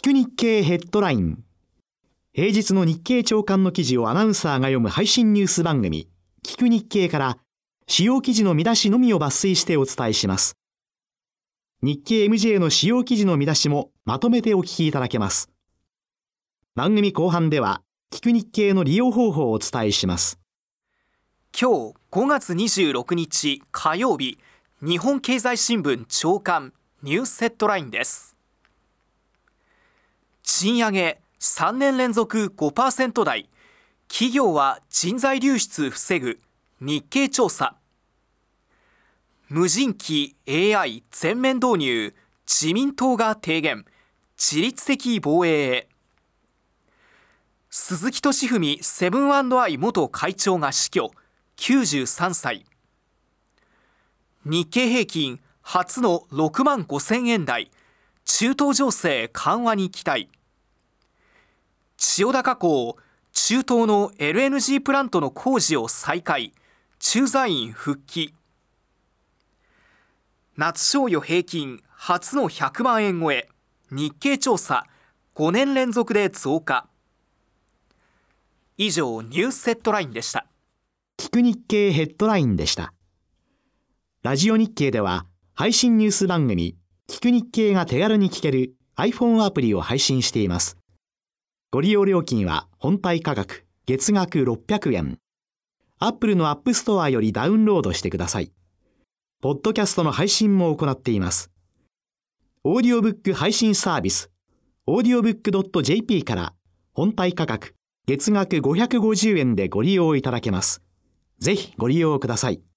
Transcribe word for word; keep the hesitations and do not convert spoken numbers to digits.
く日経ヘッドライン。平日の日経朝刊の記事をアナウンサーが読む配信ニュース番組、聞く日経から主要記事の見出しのみを抜粋してお伝えします。日経 エムジェー の主要記事の見出しもまとめてお聞きいただけます。番組後半では、聞く日経の利用方法をお伝えします。 今日ごがつにじゅうろくにち火曜日、日本経済新聞朝刊ニュースヘッドラインです。賃上げさんねん連続 ごパーセント 台、企業は人材流出防ぐ、日経調査。無人機 エーアイ 全面導入、自民党が提言、自律的防衛へ。鈴木俊文セブン&アイ元会長が死去、きゅうじゅうさんさい。日経平均初のろくまんごせんえん台、中東情勢緩和に期待。千代田河口、中東の エルエヌジー プラントの工事を再開、駐在員復帰。夏賞与平均初のひゃくまんえん超え、日経調査ごねん連続で増加。以上、ニュースヘッドラインでした。 聞く日経ヘッドラインでした。ラジオ日経では配信ニュース番組聞く日経が手軽に聞ける iPhone アプリを配信しています。ご利用料金は本体価格月額ろっぴゃくえん。Apple の App Store よりダウンロードしてください。ポッドキャストの配信も行っています。オーディオブック配信サービス オーディオブックドットジェーピー から本体価格月額ごひゃくごじゅうえんでご利用いただけます。ぜひご利用ください。